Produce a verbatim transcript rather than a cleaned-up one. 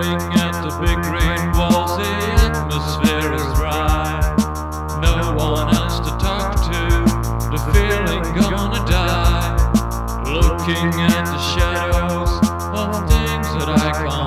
Staring at the big green walls, the atmosphere is dry. No one else to talk to, the feeling gonna die. Looking at the shadows of things that I can't